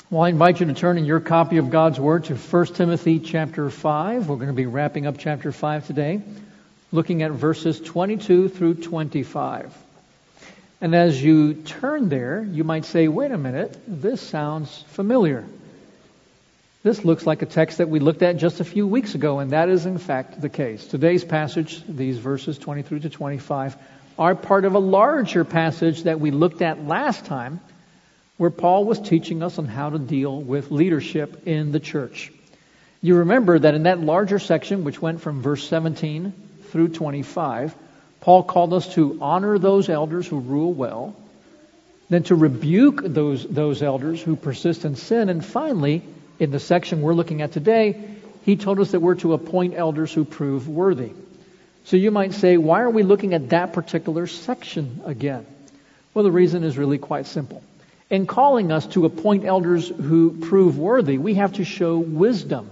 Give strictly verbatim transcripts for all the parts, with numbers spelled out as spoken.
Well, I invite you to turn in your copy of God's Word to First Timothy chapter five. We're going to be wrapping up chapter five today, looking at verses twenty-two through twenty-five. And as you turn there, you might say, wait a minute, this sounds familiar. This looks like a text that we looked at just a few weeks ago, and that is in fact the case. Today's passage, these verses twenty-three to twenty-five, are part of a larger passage that we looked at last time, where Paul was teaching us on how to deal with leadership in the church. You remember that in that larger section, which went from verse seventeen through twenty-five, Paul called us to honor those elders who rule well, then to rebuke those, those elders who persist in sin, and finally, in the section we're looking at today, he told us that we're to appoint elders who prove worthy. So you might say, why are we looking at that particular section again? Well, the reason is really quite simple. In calling us to appoint elders who prove worthy, we have to show wisdom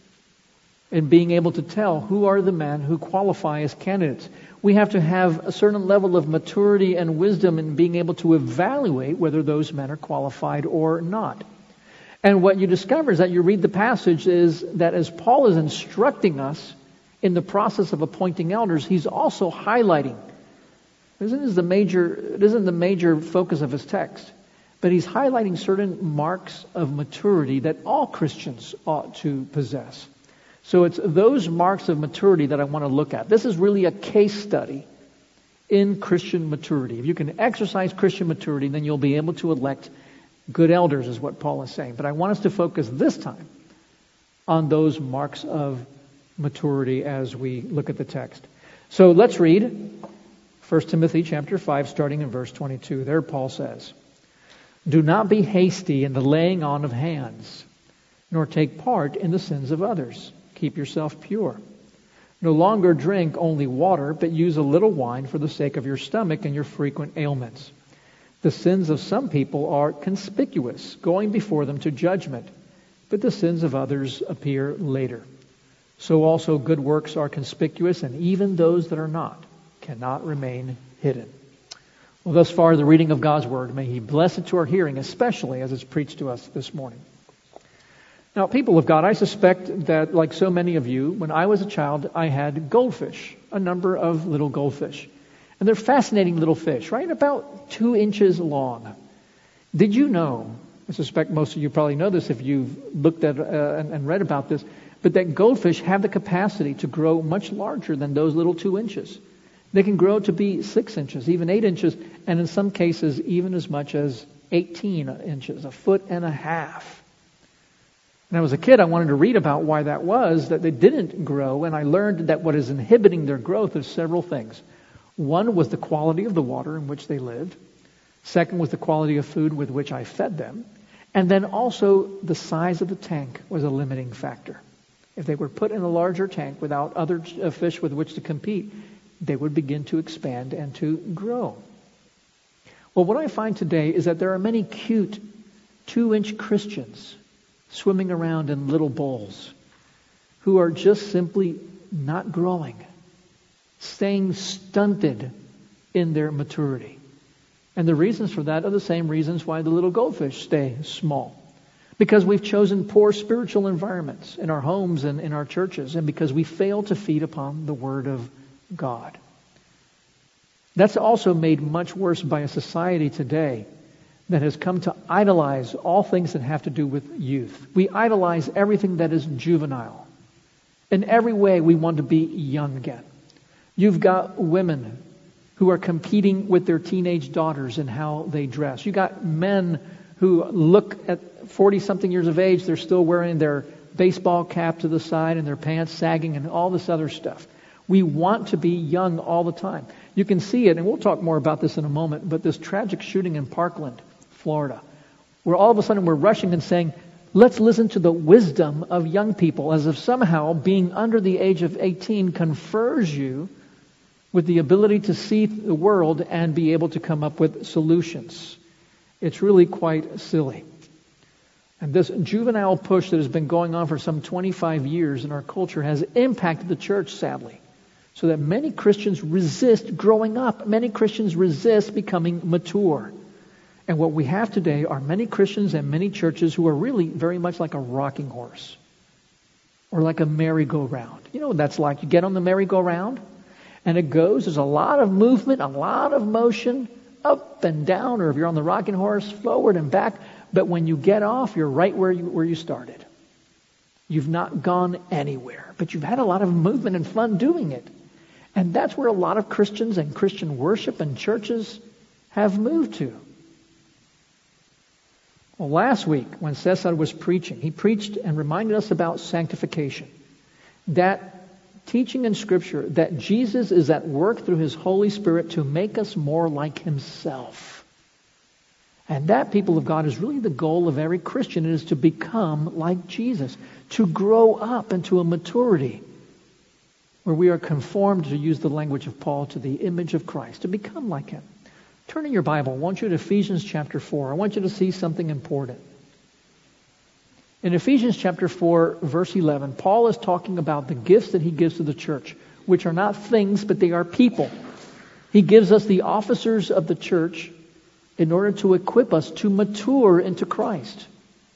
in being able to tell who are the men who qualify as candidates. We have to have a certain level of maturity and wisdom in being able to evaluate whether those men are qualified or not. And what you discover is that you read the passage is that as Paul is instructing us in the process of appointing elders, he's also highlighting. This isn't the major, it isn't the major focus of his text. But he's highlighting certain marks of maturity that all Christians ought to possess. So it's those marks of maturity that I want to look at. This is really a case study in Christian maturity. If you can exercise Christian maturity, then you'll be able to elect good elders, is what Paul is saying. But I want us to focus this time on those marks of maturity as we look at the text. So let's read First Timothy chapter five, starting in verse twenty-two. There Paul says, "Do not be hasty in the laying on of hands, nor take part in the sins of others. Keep yourself pure. No longer drink only water, but use a little wine for the sake of your stomach and your frequent ailments. The sins of some people are conspicuous, going before them to judgment, but the sins of others appear later. So also good works are conspicuous, and even those that are not cannot remain hidden." Well, thus far, the reading of God's Word. May He bless it to our hearing, especially as it's preached to us this morning. Now, people of God, I suspect that, like so many of you, when I was a child, I had goldfish, a number of little goldfish. And they're fascinating little fish, right? About two inches long. Did you know, I suspect most of you probably know this if you've looked at uh, and, and read about this, but that goldfish have the capacity to grow much larger than those little two inches. They can grow to be six inches, even eight inches, and in some cases even as much as eighteen inches, a foot and a half. When I was a kid, I wanted to read about why that was, that they didn't grow, and I learned that what is inhibiting their growth is several things. One was the quality of the water in which they lived. Second was the quality of food with which I fed them. And then also the size of the tank was a limiting factor. If they were put in a larger tank without other fish with which to compete, they would begin to expand and to grow. Well, what I find today is that there are many cute two-inch Christians swimming around in little bowls who are just simply not growing, staying stunted in their maturity. And the reasons for that are the same reasons why the little goldfish stay small. Because we've chosen poor spiritual environments in our homes and in our churches, and because we fail to feed upon the Word of God. That's also made much worse by a society today that has come to idolize all things that have to do with youth. We idolize everything that is juvenile. In every way, we want to be young again. You've got women who are competing with their teenage daughters in how they dress. You've got men who look at forty-something years of age, they're still wearing their baseball cap to the side and their pants sagging and all this other stuff. We want to be young all the time. You can see it, and we'll talk more about this in a moment, but this tragic shooting in Parkland, Florida, where all of a sudden we're rushing and saying, let's listen to the wisdom of young people, as if somehow being under the age of eighteen confers you with the ability to see the world and be able to come up with solutions. It's really quite silly. And this juvenile push that has been going on for some twenty-five years in our culture has impacted the church, sadly, so that many Christians resist growing up. Many Christians resist becoming mature. And what we have today are many Christians and many churches who are really very much like a rocking horse or like a merry-go-round. You know what that's like? You get on the merry-go-round and it goes. There's a lot of movement, a lot of motion, up and down, or if you're on the rocking horse, forward and back. But when you get off, you're right where you, where you started. You've not gone anywhere, but you've had a lot of movement and fun doing it. And that's where a lot of Christians and Christian worship and churches have moved to. Well, last week when Cesar was preaching, he preached and reminded us about sanctification. That teaching in Scripture that Jesus is at work through His Holy Spirit to make us more like Himself. And that, people of God, is really the goal of every Christian. It is to become like Jesus, to grow up into a maturity where we are conformed, to use the language of Paul, to the image of Christ, to become like Him. Turn in your Bible. I want you to Ephesians chapter four. I want you to see something important. In Ephesians chapter four, verse eleven, Paul is talking about the gifts that he gives to the church, which are not things, but they are people. He gives us the officers of the church in order to equip us to mature into Christ.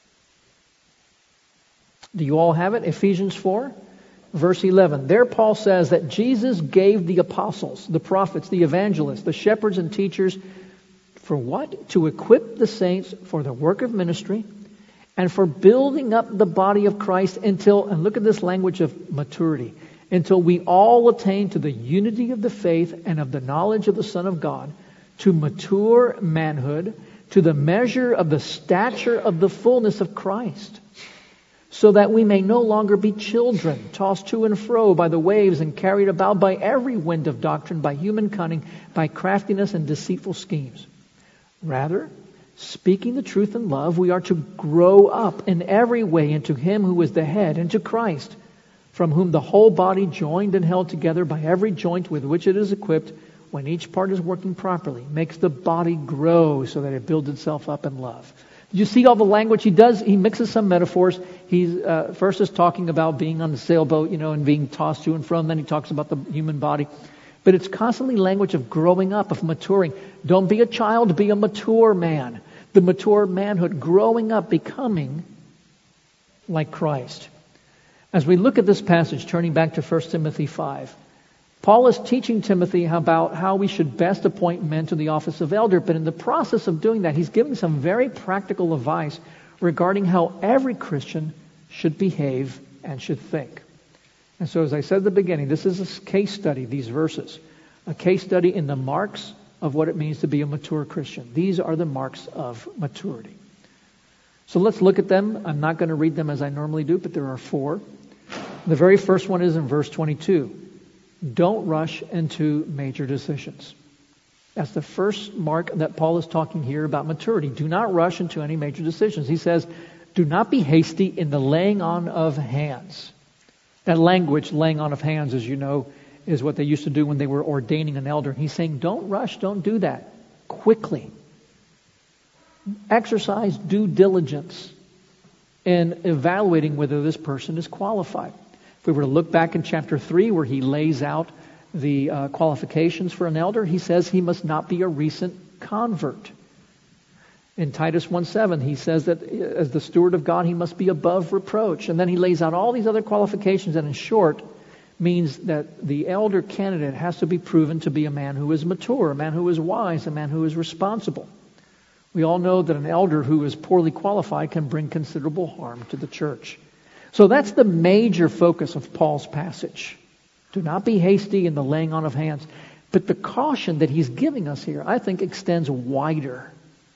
Do you all have it? Ephesians four, verse eleven. There Paul says that Jesus gave the apostles, the prophets, the evangelists, the shepherds and teachers for what? To equip the saints for the work of ministry and for building up the body of Christ until, and look at this language of maturity, until we all attain to the unity of the faith and of the knowledge of the Son of God, to mature manhood, to the measure of the stature of the fullness of Christ, so that we may no longer be children, tossed to and fro by the waves and carried about by every wind of doctrine, by human cunning, by craftiness and deceitful schemes. Rather, speaking the truth in love, we are to grow up in every way into Him who is the head, into Christ, from whom the whole body, joined and held together by every joint with which it is equipped, when each part is working properly, makes the body grow so that it builds itself up in love. You see all the language he does. He mixes some metaphors. He uh, first is talking about being on the sailboat, you know, and being tossed to and from. Then he talks about the human body. But it's constantly language of growing up, of maturing. Don't be a child, be a mature man. The mature manhood, growing up, becoming like Christ. As we look at this passage, turning back to First Timothy five, Paul is teaching Timothy about how we should best appoint men to the office of elder. But in the process of doing that, he's giving some very practical advice regarding how every Christian should behave and should think. And so, as I said at the beginning, this is a case study, these verses. A case study in the marks of what it means to be a mature Christian. These are the marks of maturity. So let's look at them. I'm not going to read them as I normally do, but there are four. The very first one is in verse twenty-two. Don't rush into major decisions. That's the first mark that Paul is talking here about maturity. Do not rush into any major decisions. He says, do not be hasty in the laying on of hands. That language, laying on of hands, as you know, is what they used to do when they were ordaining an elder. He's saying, don't rush, don't do that. Quickly. Exercise due diligence in evaluating whether this person is qualified. If we were to look back in chapter three, where he lays out the uh, qualifications for an elder, he says he must not be a recent convert. In Titus one seven, he says that as the steward of God, he must be above reproach. And then he lays out all these other qualifications, and in short, means that the elder candidate has to be proven to be a man who is mature, a man who is wise, a man who is responsible. We all know that an elder who is poorly qualified can bring considerable harm to the church. So that's the major focus of Paul's passage. Do not be hasty in the laying on of hands. But the caution that he's giving us here, I think, extends wider.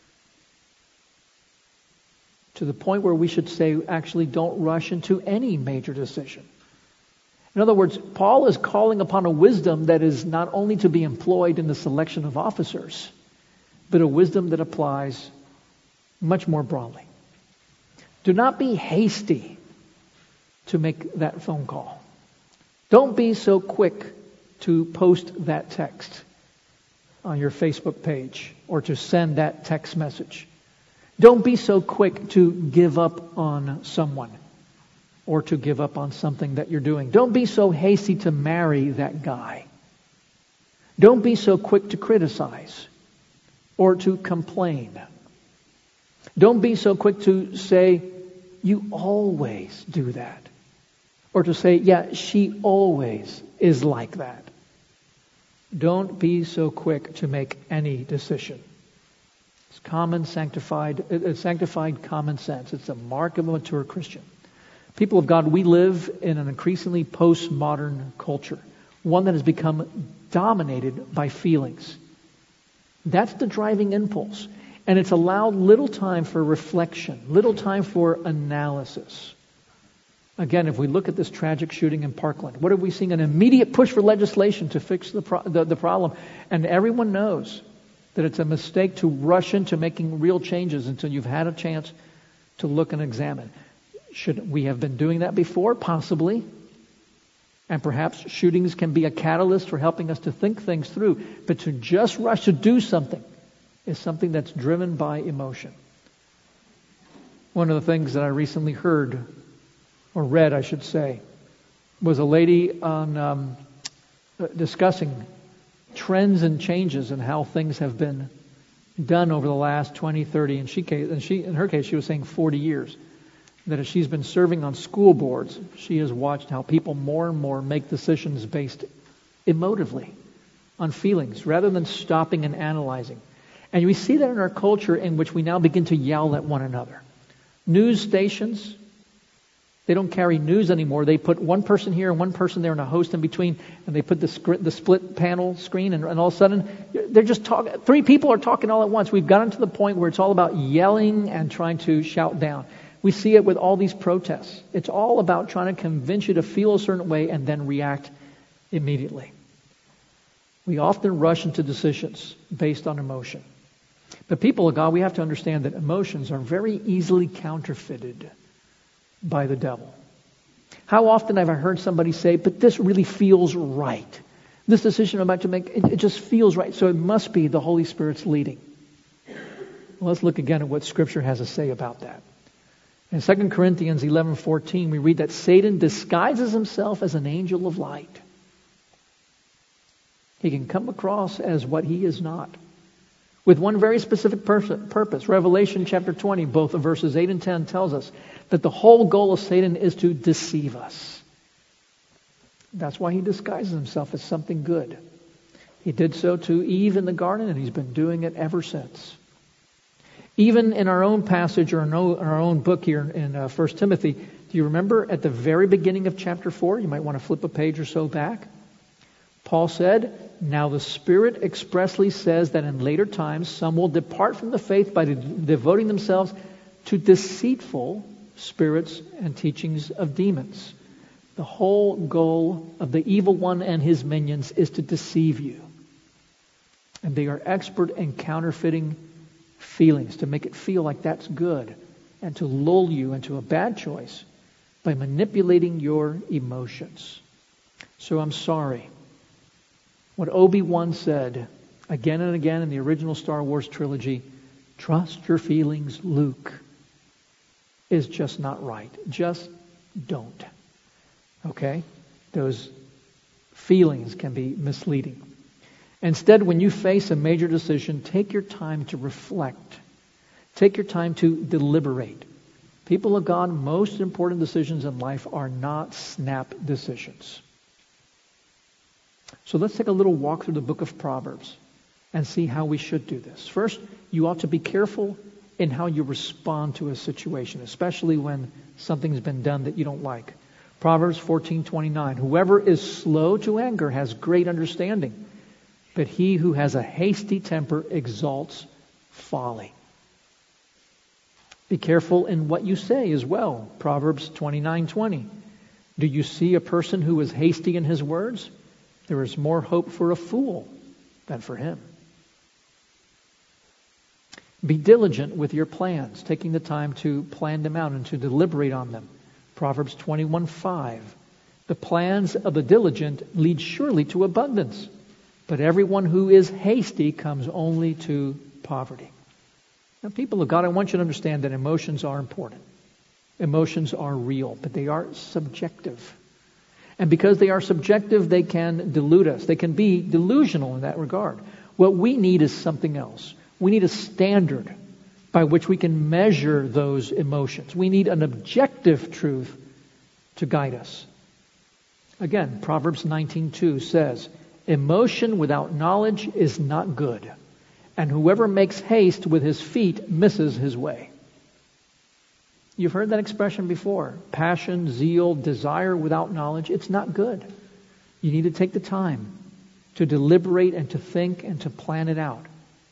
To the point where we should say, actually, don't rush into any major decision. In other words, Paul is calling upon a wisdom that is not only to be employed in the selection of officers, but a wisdom that applies much more broadly. Do not be hasty to make that phone call. Don't be so quick to post that text on your Facebook page or to send that text message. Don't be so quick to give up on someone or to give up on something that you're doing. Don't be so hasty to marry that guy. Don't be so quick to criticize or to complain Don't be so quick to say, you always do that. Or to say, yeah, she always is like that. Don't be so quick to make any decision. It's common sanctified, uh, sanctified common sense. It's a mark of a mature Christian. People of God, we live in an increasingly postmodern culture, one that has become dominated by feelings. That's the driving impulse. And it's allowed little time for reflection, little time for analysis. Again, if we look at this tragic shooting in Parkland, what are we seeing? An immediate push for legislation to fix the, pro- the, the problem. And everyone knows that it's a mistake to rush into making real changes until you've had a chance to look and examine. Should we have been doing that before? Possibly. And perhaps shootings can be a catalyst for helping us to think things through. But to just rush to do something is something that's driven by emotion. One of the things that I recently heard, or read, I should say, was a lady on um, discussing trends and changes in how things have been done over the last twenty, thirty, and she, and she, in her case, she was saying forty years. That as she's been serving on school boards, she has watched how people more and more make decisions based emotively on feelings rather than stopping and analyzing. And we see that in our culture in which we now begin to yell at one another. News stations, they don't carry news anymore. They put one person here and one person there and a host in between, and they put the, sc- the split panel screen, and, and all of a sudden, they're just talking. Three people are talking all at once. We've gotten to the point where it's all about yelling and trying to shout down. We see it with all these protests. It's all about trying to convince you to feel a certain way and then react immediately. We often rush into decisions based on emotion. But people of God, we have to understand that emotions are very easily counterfeited by the devil. How often have I heard somebody say, but this really feels right. This decision I'm about to make, it, it just feels right. So it must be the Holy Spirit's leading. Well, let's look again at what Scripture has to say about that. In Second Corinthians eleven fourteen, we read that Satan disguises himself as an angel of light. He can come across as what he is not, with one very specific purpose. Revelation chapter twenty, both verses eight and ten, tells us that the whole goal of Satan is to deceive us. That's why he disguises himself as something good. He did so to Eve in the garden, and he's been doing it ever since. Even in our own passage, or in our own book here in uh, First Timothy, do you remember at the very beginning of chapter four? You might want to flip a page or so back. Paul said, now the Spirit expressly says that in later times some will depart from the faith by de- devoting themselves to deceitful spirits and teachings of demons. The whole goal of the evil one and his minions is to deceive you. And they are expert in counterfeiting feelings, to make it feel like that's good, and to lull you into a bad choice by manipulating your emotions. So I'm sorry. What Obi-Wan said again and again in the original Star Wars trilogy, trust your feelings, Luke, is just not right. Just don't. Okay? Those feelings can be misleading. Instead, when you face a major decision, take your time to reflect. Take your time to deliberate. People of God, most important decisions in life are not snap decisions. So let's take a little walk through the book of Proverbs and see how we should do this. First, you ought to be careful in how you respond to a situation, especially when something's been done that you don't like. Proverbs fourteen twenty-nine, whoever is slow to anger has great understanding, but he who has a hasty temper exalts folly. Be careful in what you say as well. Proverbs twenty-nine twenty. Do you see a person who is hasty in his words? There is more hope for a fool than for him. Be diligent with your plans, taking the time to plan them out and to deliberate on them. Proverbs twenty-one five. The plans of the diligent lead surely to abundance, but everyone who is hasty comes only to poverty. Now, people of God, I want you to understand that emotions are important. Emotions are real, but they are subjective. And because they are subjective, they can delude us. They can be delusional in that regard. What we need is something else. We need a standard by which we can measure those emotions. We need an objective truth to guide us. Again, Proverbs nineteen two says, emotion without knowledge is not good, and whoever makes haste with his feet misses his way. You've heard that expression before. Passion, zeal, desire without knowledge, it's not good. You need to take the time to deliberate and to think and to plan it out.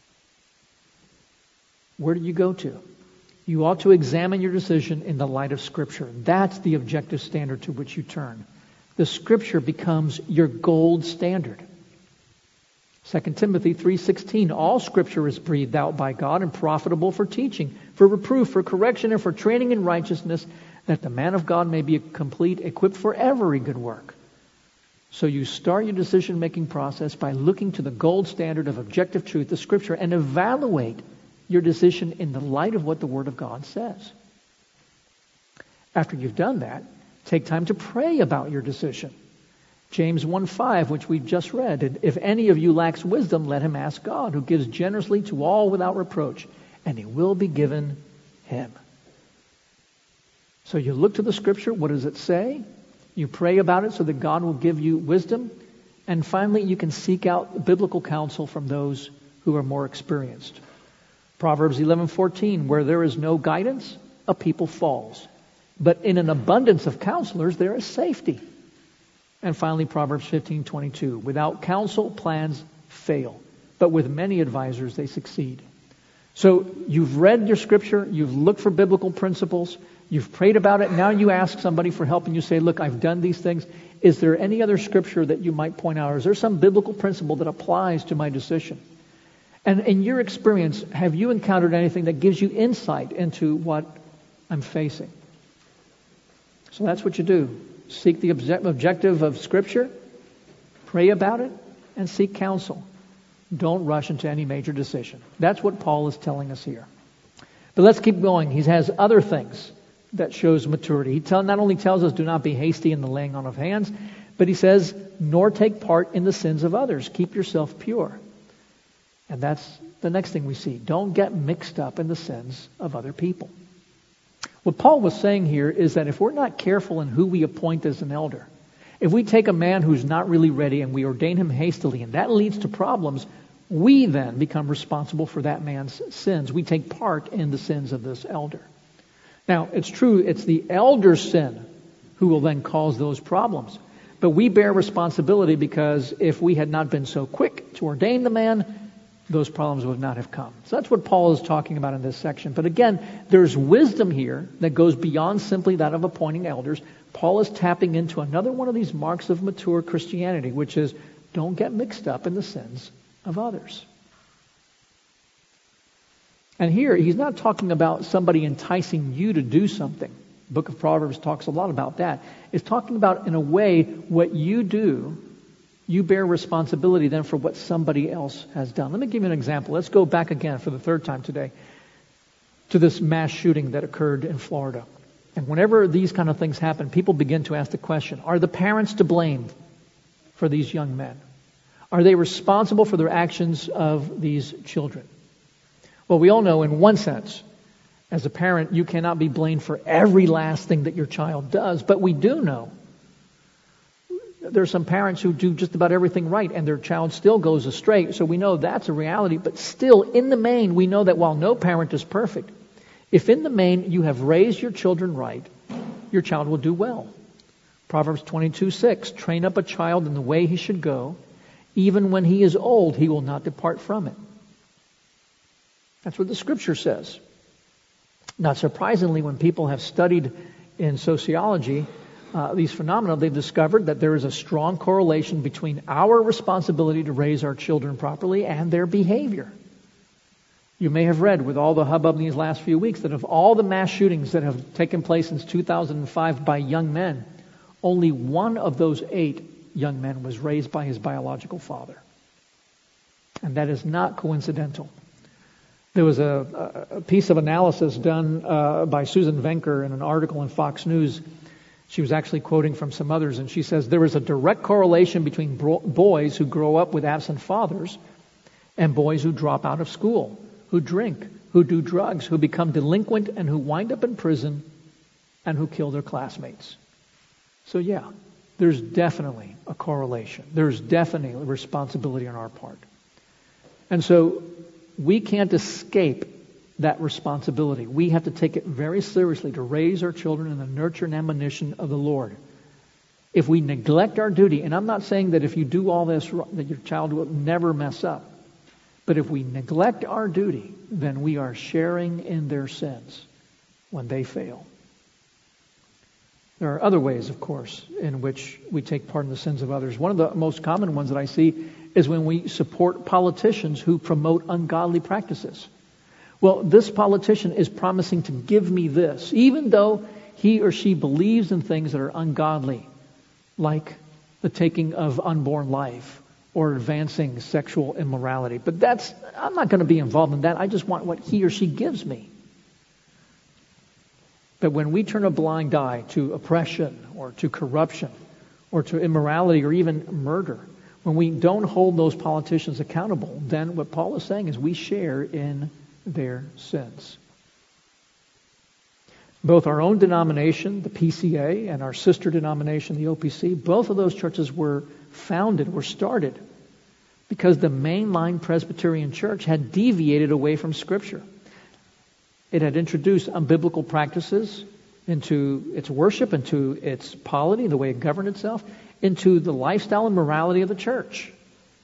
Where do you go to? You ought to examine your decision in the light of Scripture. That's the objective standard to which you turn. The Scripture becomes your gold standard. Second Timothy three sixteen, all Scripture is breathed out by God and profitable for teaching, for reproof, for correction, and for training in righteousness, that the man of God may be complete, equipped for every good work. So you start your decision-making process by looking to the gold standard of objective truth, the Scripture, and evaluate your decision in the light of what the Word of God says. After you've done that, take time to pray about your decision. James one five, which we've just read, if any of you lacks wisdom, let him ask God, who gives generously to all without reproach, and it will be given him. So you look to the Scripture, what does it say? You pray about it so that God will give you wisdom. And finally, you can seek out biblical counsel from those who are more experienced. Proverbs eleven fourteen, where there is no guidance, a people falls. But in an abundance of counselors, there is safety. And finally, Proverbs fifteen twenty-two, without counsel, plans fail. But with many advisors, they succeed. So you've read your Scripture, you've looked for biblical principles, you've prayed about it, now you ask somebody for help and you say, look, I've done these things. Is there any other Scripture that you might point out? Or is there some biblical principle that applies to my decision? And in your experience, have you encountered anything that gives you insight into what I'm facing? So that's what you do. Seek the obje- objective of Scripture, pray about it, and seek counsel. Don't rush into any major decision. That's what Paul is telling us here. But let's keep going. He has other things that shows maturity. He tell, not only tells us do not be hasty in the laying on of hands, but he says, nor take part in the sins of others. Keep yourself pure. And that's the next thing we see. Don't get mixed up in the sins of other people. What Paul was saying here is that if we're not careful in who we appoint as an elder, if we take a man who's not really ready and we ordain him hastily, and that leads to problems, we then become responsible for that man's sins. We take part in the sins of this elder. Now, it's true, it's the elder's sin who will then cause those problems. But we bear responsibility because if we had not been so quick to ordain the man, those problems would not have come. So that's what Paul is talking about in this section. But again, there's wisdom here that goes beyond simply that of appointing elders. Paul is tapping into another one of these marks of mature Christianity, which is don't get mixed up in the sins of others. And here, he's not talking about somebody enticing you to do something. The book of Proverbs talks a lot about that. It's talking about, in a way, what you do, you bear responsibility then for what somebody else has done. Let me give you an example. Let's go back again for the third time today to this mass shooting that occurred in Florida. And whenever these kind of things happen, people begin to ask the question, are the parents to blame for these young men? Are they responsible for their actions of these children? Well, we all know in one sense, as a parent, you cannot be blamed for every last thing that your child does. But we do know there are some parents who do just about everything right and their child still goes astray. So we know that's a reality. But still, in the main, we know that while no parent is perfect, if in the main you have raised your children right, your child will do well. Proverbs twenty-two six, train up a child in the way he should go. Even when he is old, he will not depart from it. That's what the Scripture says. Not surprisingly, when people have studied in sociology uh, these phenomena, they've discovered that there is a strong correlation between our responsibility to raise our children properly and their behavior. You may have read with all the hubbub in these last few weeks that of all the mass shootings that have taken place since two thousand five by young men, only one of those eight young men was raised by his biological father. And that is not coincidental. There was a, a piece of analysis done uh, by Susan Venker in an article in Fox News. She was actually quoting from some others, and she says there is a direct correlation between bro- boys who grow up with absent fathers and boys who drop out of school, who drink, who do drugs, who become delinquent, and who wind up in prison, and who kill their classmates. So yeah, there's definitely a correlation. There's definitely a responsibility on our part. And so we can't escape that responsibility. We have to take it very seriously to raise our children in the nurture and admonition of the Lord. If we neglect our duty, and I'm not saying that if you do all this, that your child will never mess up. But if we neglect our duty, then we are sharing in their sins when they fail. There are other ways, of course, in which we take part in the sins of others. One of the most common ones that I see is when we support politicians who promote ungodly practices. Well, this politician is promising to give me this, even though he or she believes in things that are ungodly, like the taking of unborn life or advancing sexual immorality. But that's, I'm not going to be involved in that. I just want what he or she gives me. But when we turn a blind eye to oppression or to corruption or to immorality or even murder, when we don't hold those politicians accountable, then what Paul is saying is we share in their sins. Both our own denomination, the P C A, and our sister denomination, the O P C, both of those churches were founded, were started, because the mainline Presbyterian Church had deviated away from Scripture. It had introduced unbiblical practices into its worship, into its polity, the way it governed itself, into the lifestyle and morality of the church.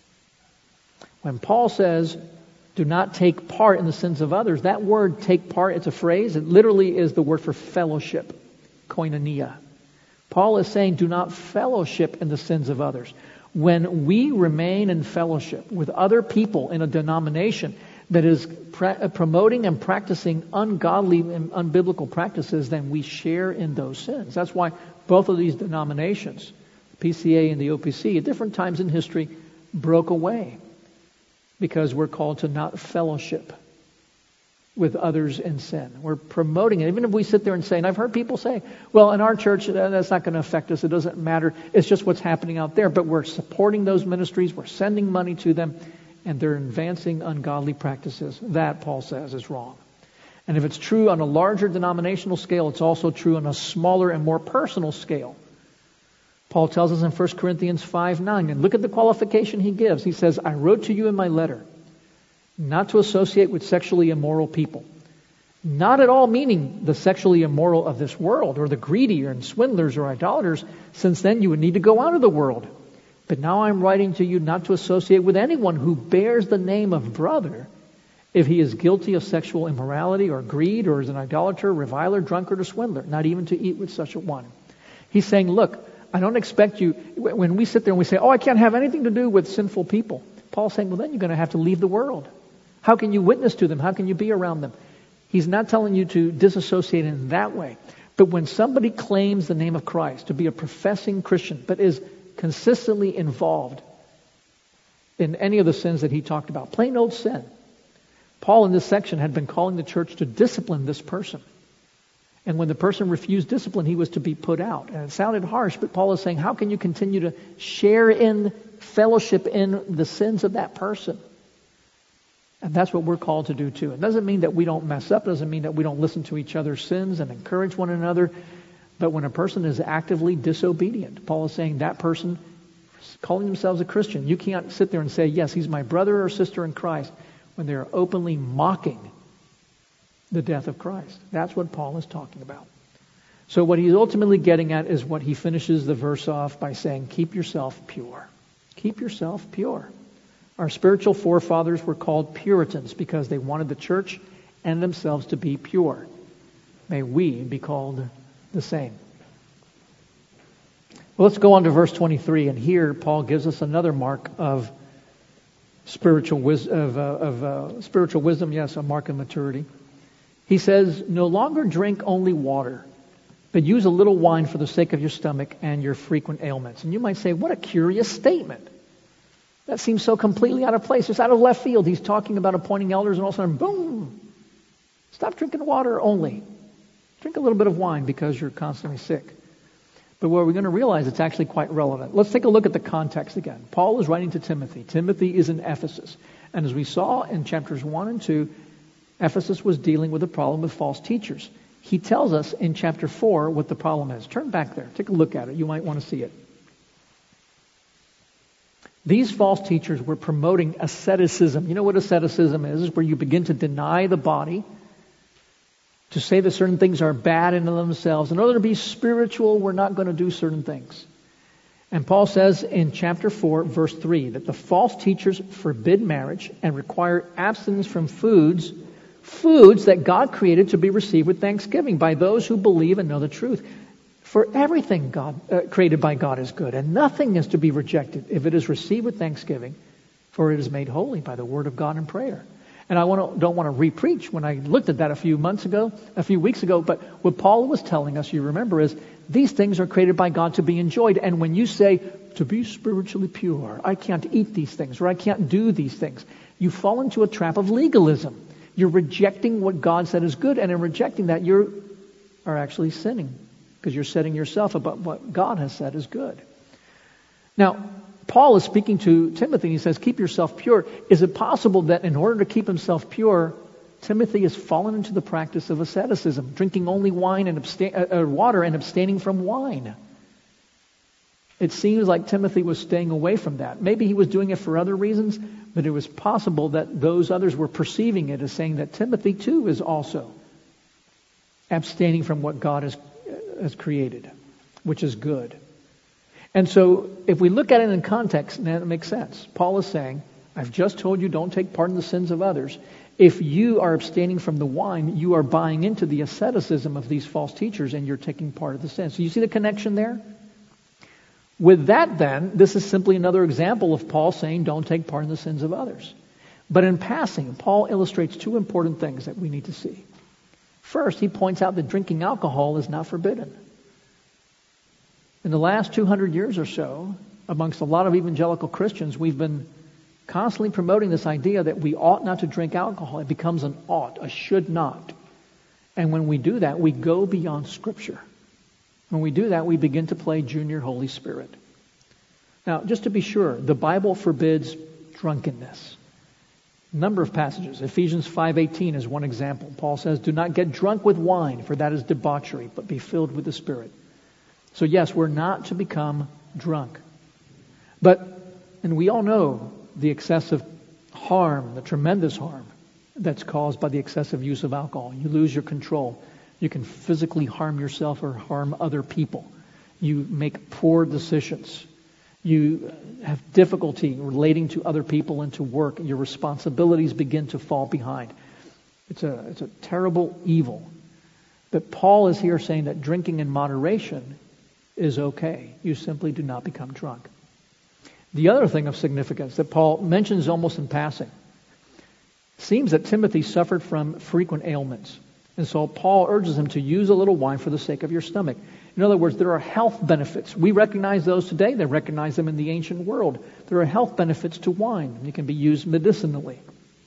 When Paul says, do not take part in the sins of others, that word take part, it's a phrase. It literally is the word for fellowship, koinonia. Paul is saying, do not fellowship in the sins of others. When we remain in fellowship with other people in a denomination that is pre- promoting and practicing ungodly and unbiblical practices, then we share in those sins. That's why both of these denominations, P C A and the O P C, at different times in history, broke away because we're called to not fellowship with others in sin. We're promoting it. Even if we sit there and say, and I've heard people say, well, in our church, that's not going to affect us. It doesn't matter. It's just what's happening out there. But we're supporting those ministries. We're sending money to them. And they're advancing ungodly practices. That, Paul says, is wrong. And if it's true on a larger denominational scale, it's also true on a smaller and more personal scale. Paul tells us in First Corinthians five nine, and look at the qualification he gives. He says, I wrote to you in my letter not to associate with sexually immoral people. Not at all meaning the sexually immoral of this world, or the greedy, or swindlers, or idolaters, since then you would need to go out of the world. But now I'm writing to you not to associate with anyone who bears the name of brother if he is guilty of sexual immorality or greed or is an idolater, reviler, drunkard, or swindler, not even to eat with such a one. He's saying, look, I don't expect you, when we sit there and we say, oh, I can't have anything to do with sinful people. Paul's saying, well, then you're going to have to leave the world. How can you witness to them? How can you be around them? He's not telling you to disassociate in that way. But when somebody claims the name of Christ to be a professing Christian, but is consistently involved in any of the sins that he talked about, plain old sin, Paul in this section had been calling the church to discipline this person. And when the person refused discipline, he was to be put out. And it sounded harsh, but Paul is saying, how can you continue to share in fellowship in the sins of that person? And that's what we're called to do too. It doesn't mean that we don't mess up. It doesn't mean that we don't listen to each other's sins and encourage one another. But when a person is actively disobedient, Paul is saying that person calling themselves a Christian, you can't sit there and say, yes, he's my brother or sister in Christ, when they're openly mocking the death of Christ. That's what Paul is talking about. So what he's ultimately getting at is what he finishes the verse off by saying, keep yourself pure. Keep yourself pure. Our spiritual forefathers were called Puritans because they wanted the church and themselves to be pure. May we be called the same. Well, let's go on to verse twenty-three, and here Paul gives us another mark of spiritual wis- of, uh, of uh, spiritual wisdom. Yes, a mark of maturity. He says, "No longer drink only water, but use a little wine for the sake of your stomach and your frequent ailments." And you might say, "What a curious statement! That seems so completely out of place. It's out of left field. He's talking about appointing elders, and all of a sudden, boom! Stop drinking water only. Drink a little bit of wine because you're constantly sick." But what we're going to realize, it's actually quite relevant. Let's take a look at the context again. Paul is writing to Timothy. Timothy is in Ephesus. And as we saw in chapters one and two, Ephesus was dealing with a problem with false teachers. He tells us in chapter four what the problem is. Turn back there. Take a look at it. You might want to see it. These false teachers were promoting asceticism. You know what asceticism is? It's where you begin to deny the body, to say that certain things are bad in themselves. In order to be spiritual, we're not going to do certain things. And Paul says in chapter four, verse three, that the false teachers forbid marriage and require abstinence from foods, foods that God created to be received with thanksgiving by those who believe and know the truth. For everything God uh, created by God is good, and nothing is to be rejected if it is received with thanksgiving, for it is made holy by the word of God and prayer. And I want to, don't want to re-preach when I looked at that a few months ago, a few weeks ago, but what Paul was telling us, you remember, is these things are created by God to be enjoyed. And when you say, to be spiritually pure, I can't eat these things, or I can't do these things, you fall into a trap of legalism. You're rejecting what God said is good, and in rejecting that, you are actually sinning, because you're setting yourself above what God has said is good. Now, Paul is speaking to Timothy, and he says, keep yourself pure. Is it possible that in order to keep himself pure, Timothy has fallen into the practice of asceticism, drinking only wine and abstain, uh, water and abstaining from wine? It seems like Timothy was staying away from that. Maybe he was doing it for other reasons, but it was possible that those others were perceiving it as saying that Timothy too is also abstaining from what God has, has created, which is good. And so if we look at it in context, then it makes sense. Paul is saying, I've just told you don't take part in the sins of others. If you are abstaining from the wine, you are buying into the asceticism of these false teachers, and you're taking part of the sin. So you see the connection there? With that then, this is simply another example of Paul saying don't take part in the sins of others. But in passing, Paul illustrates two important things that we need to see. First, he points out that drinking alcohol is not forbidden. In the last two hundred years or so, amongst a lot of evangelical Christians, we've been constantly promoting this idea that we ought not to drink alcohol. It becomes an ought, a should not. And when we do that, we go beyond Scripture. When we do that, we begin to play junior Holy Spirit. Now, just to be sure, the Bible forbids drunkenness. A number of passages. Ephesians five eighteen is one example. Paul says, do not get drunk with wine, for that is debauchery, but be filled with the Spirit. So yes, we're not to become drunk. But, and we all know the excessive harm, the tremendous harm that's caused by the excessive use of alcohol. You lose your control. You can physically harm yourself or harm other people. You make poor decisions. You have difficulty relating to other people and to work. Your responsibilities begin to fall behind. It's a, it's a terrible evil. But Paul is here saying that drinking in moderation is okay. You simply do not become drunk. The other thing of significance that Paul mentions almost in passing, seems that Timothy suffered from frequent ailments. And so Paul urges him to use a little wine for the sake of your stomach. In other words, there are health benefits. We recognize those today. They recognize them in the ancient world. There are health benefits to wine. It can be used medicinally.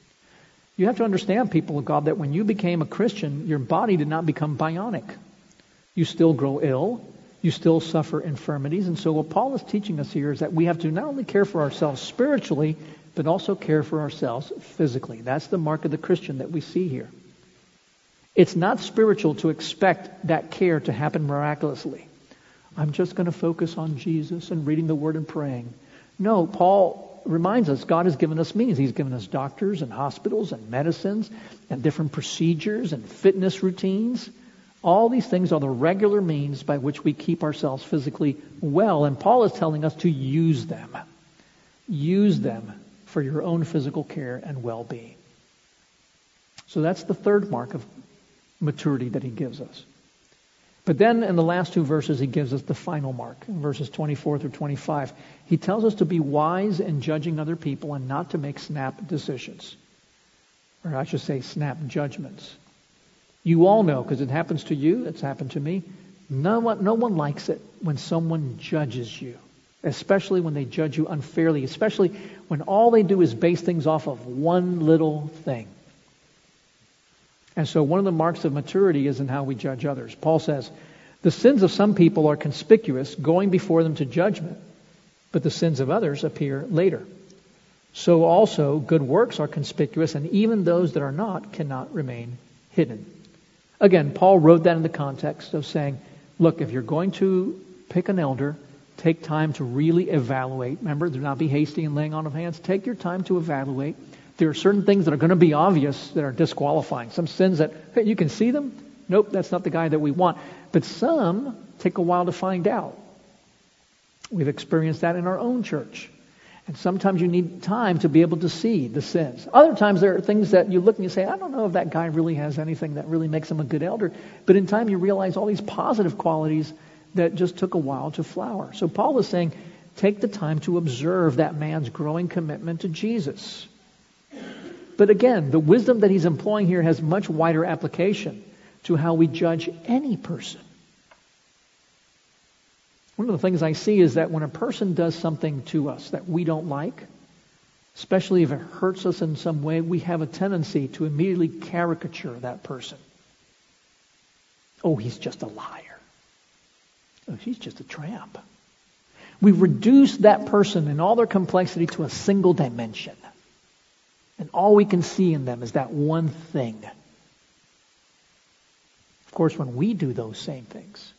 You have to understand, people of God, that when you became a Christian, your body did not become bionic. You still grow ill. You still suffer infirmities. And so what Paul is teaching us here is that we have to not only care for ourselves spiritually, but also care for ourselves physically. That's the mark of the Christian that we see here. It's not spiritual to expect that care to happen miraculously. I'm just going to focus on Jesus and reading the Word and praying. No, Paul reminds us God has given us means. He's given us doctors and hospitals and medicines and different procedures and fitness routines. All these things are the regular means by which we keep ourselves physically well. And Paul is telling us to use them. Use them for your own physical care and well-being. So that's the third mark of maturity that he gives us. But then in the last two verses, he gives us the final mark, in verses twenty-four through twenty-five. He tells us to be wise in judging other people and not to make snap decisions. Or I should say snap judgments. You all know, because it happens to you, it's happened to me, no one, no one likes it when someone judges you, especially when they judge you unfairly, especially when all they do is base things off of one little thing. And so one of the marks of maturity is in how we judge others. Paul says, the sins of some people are conspicuous, going before them to judgment, but the sins of others appear later. So also good works are conspicuous, and even those that are not cannot remain hidden. Again, Paul wrote that in the context of saying, look, if you're going to pick an elder, take time to really evaluate. Remember, do not be hasty in laying on of hands. Take your time to evaluate. There are certain things that are going to be obvious that are disqualifying. Some sins that, hey, you can see them. Nope, that's not the guy that we want. But some take a while to find out. We've experienced that in our own church. And sometimes you need time to be able to see the sins. Other times there are things that you look and you say, I don't know if that guy really has anything that really makes him a good elder. But in time you realize all these positive qualities that just took a while to flower. So Paul is saying, take the time to observe that man's growing commitment to Jesus. But again, the wisdom that he's employing here has much wider application to how we judge any person. One of the things I see is that when a person does something to us that we don't like, especially if it hurts us in some way, we have a tendency to immediately caricature that person. Oh, he's just a liar. Oh, she's just a tramp. We reduce that person in all their complexity to a single dimension. And all we can see in them is that one thing. Of course, when we do those same things,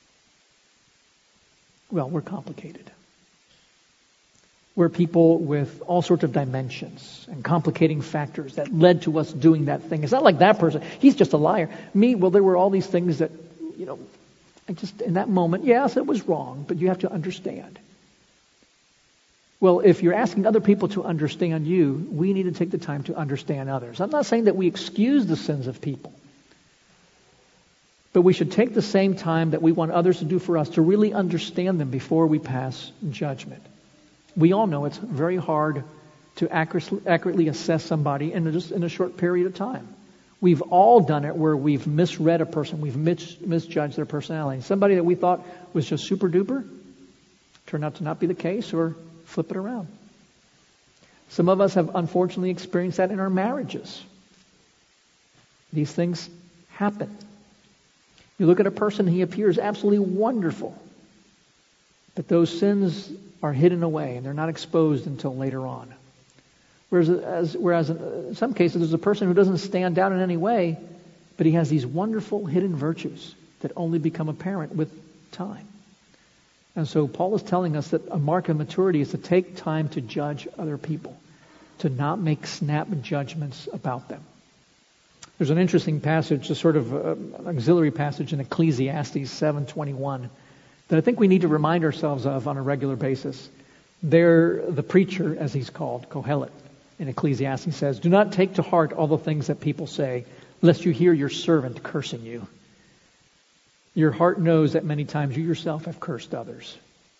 well, we're complicated. We're people with all sorts of dimensions and complicating factors that led to us doing that thing. It's not like that person. He's just a liar. Me, well, there were all these things that, you know, I just, in that moment, yes, it was wrong, but you have to understand. Well, if you're asking other people to understand you, we need to take the time to understand others. I'm not saying that we excuse the sins of people. But we should take the same time that we want others to do for us to really understand them before we pass judgment. We all know it's very hard to accurately assess somebody in just in a short period of time. We've all done it where we've misread a person, we've mis- misjudged their personality. Somebody that we thought was just super duper turned out to not be the case, or flip it around. Some of us have unfortunately experienced that in our marriages. These things happen. You look at a person, he appears absolutely wonderful. But those sins are hidden away and they're not exposed until later on. Whereas, as, whereas in some cases there's a person who doesn't stand out in any way, but he has these wonderful hidden virtues that only become apparent with time. And so Paul is telling us that a mark of maturity is to take time to judge other people, to not make snap judgments about them. There's an interesting passage, a sort of uh, an auxiliary passage in Ecclesiastes seven twenty-one that I think we need to remind ourselves of on a regular basis. There, the preacher, as he's called, Kohelet, in Ecclesiastes says, "Do not take to heart all the things that people say, lest you hear your servant cursing you. Your heart knows that many times you yourself have cursed others."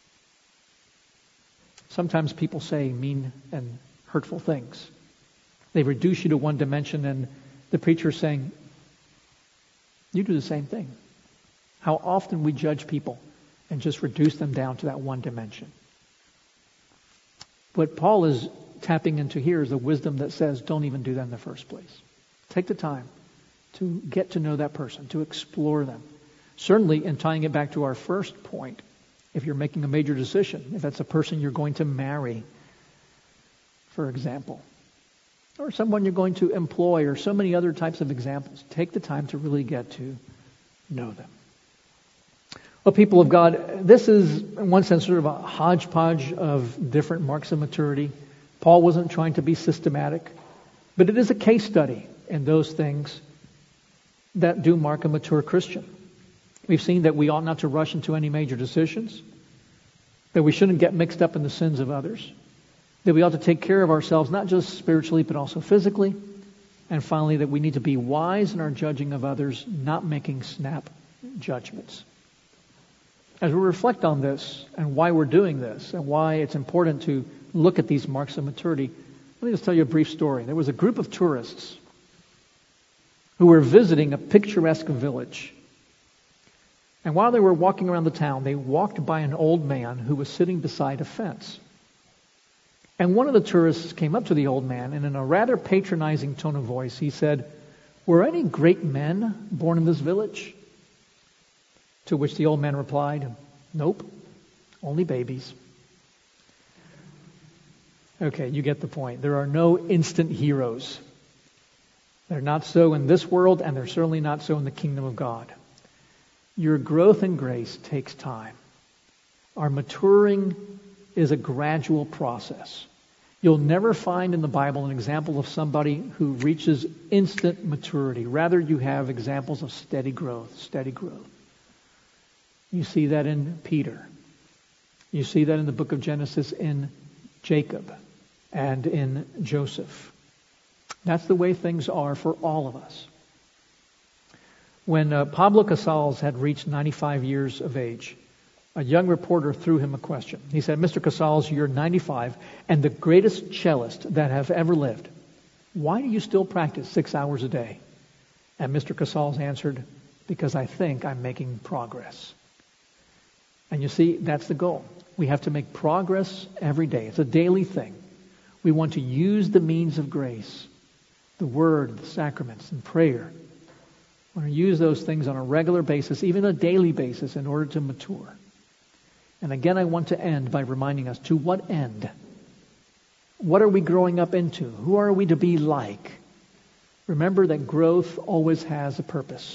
Sometimes people say mean and hurtful things. They reduce you to one dimension, and the preacher is saying, you do the same thing. How often we judge people and just reduce them down to that one dimension. What Paul is tapping into here is a wisdom that says, don't even do that in the first place. Take the time to get to know that person, to explore them. Certainly, in tying it back to our first point, if you're making a major decision, if that's a person you're going to marry, for example, or someone you're going to employ, or so many other types of examples, take the time to really get to know them. Well, people of God, this is, in one sense, sort of a hodgepodge of different marks of maturity. Paul wasn't trying to be systematic, but it is a case study in those things that do mark a mature Christian. We've seen that we ought not to rush into any major decisions, that we shouldn't get mixed up in the sins of others, that we ought to take care of ourselves, not just spiritually, but also physically, and finally, that we need to be wise in our judging of others, not making snap judgments. As we reflect on this and why we're doing this and why it's important to look at these marks of maturity, let me just tell you a brief story. There was a group of tourists who were visiting a picturesque village. And while they were walking around the town, they walked by an old man who was sitting beside a fence. And one of the tourists came up to the old man, and in a rather patronizing tone of voice, he said, "Were any great men born in this village?" To which the old man replied, "Nope, only babies." Okay, you get the point. There are no instant heroes. They're not so in this world, and they're certainly not so in the kingdom of God. Your growth in grace takes time. Our maturing is a gradual process. You'll never find in the Bible an example of somebody who reaches instant maturity. Rather, you have examples of steady growth, steady growth. You see that in Peter. You see that in the book of Genesis in Jacob and in Joseph. That's the way things are for all of us. When uh, Pablo Casals had reached ninety-five years of age, a young reporter threw him a question. He said, Mister Casals, you're ninety-five and the greatest cellist that have ever lived. Why do you still practice six hours a day? And Mister Casals answered, because I think I'm making progress. And you see, that's the goal. We have to make progress every day. It's a daily thing. We want to use the means of grace, the Word, the sacraments, and prayer. We want to use those things on a regular basis, even a daily basis, in order to mature. And again, I want to end by reminding us, to what end? What are we growing up into? Who are we to be like? Remember that growth always has a purpose.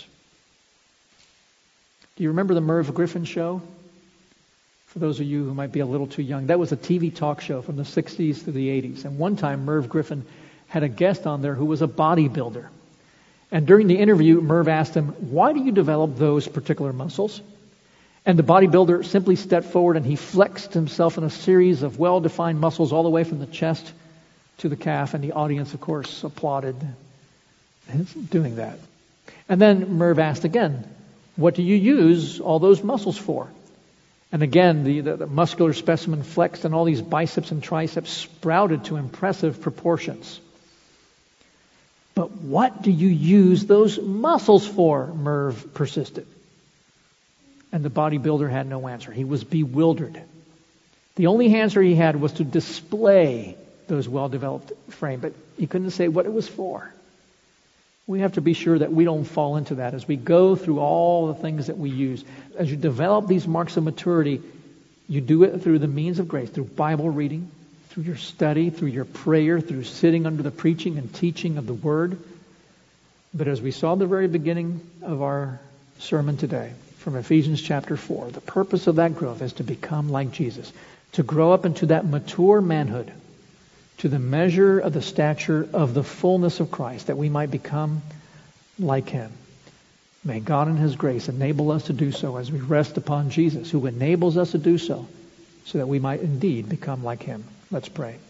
Do you remember the Merv Griffin show? For those of you who might be a little too young, that was a T V talk show from the sixties to the eighties. And one time, Merv Griffin had a guest on there who was a bodybuilder. And during the interview, Merv asked him, why do you develop those particular muscles? And the bodybuilder simply stepped forward and he flexed himself in a series of well-defined muscles all the way from the chest to the calf. And the audience, of course, applauded his doing that. And then Merv asked again, what do you use all those muscles for? And again, the, the, the muscular specimen flexed and all these biceps and triceps sprouted to impressive proportions. But what do you use those muscles for? Merv persisted. And the bodybuilder had no answer. He was bewildered. The only answer he had was to display those well-developed frame, but he couldn't say what it was for. We have to be sure that we don't fall into that as we go through all the things that we use. As you develop these marks of maturity, you do it through the means of grace, through Bible reading, through your study, through your prayer, through sitting under the preaching and teaching of the Word. But as we saw at the very beginning of our sermon today, from Ephesians chapter four, the purpose of that growth is to become like Jesus, to grow up into that mature manhood, to the measure of the stature of the fullness of Christ, that we might become like Him. May God in His grace enable us to do so as we rest upon Jesus, who enables us to do so, so that we might indeed become like Him. Let's pray.